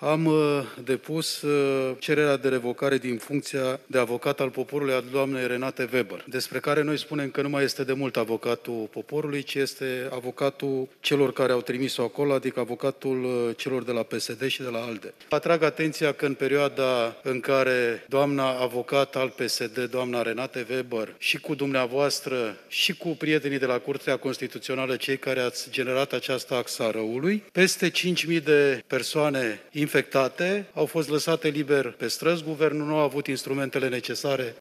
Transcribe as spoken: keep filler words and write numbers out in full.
am depus cererea de revocare din funcția de avocat al poporului a doamnei Renate Weber, despre care noi spunem că nu mai este de mult avocatul poporului, ci este avocatul celor care au trimis-o acolo, adică avocatul celor de la P S D și de la ALDE. Atrag atenția că în perioada în care doamna avocat al P S D, doamna Renate Weber, și cu dumneavoastră și cu prietenii de la Curtea Constituțională, cei care ați generat această axă a răului, peste cinci mii de persoane infectate au fost lăsate liber pe străzi, guvernul nu a avut instrumentele necesare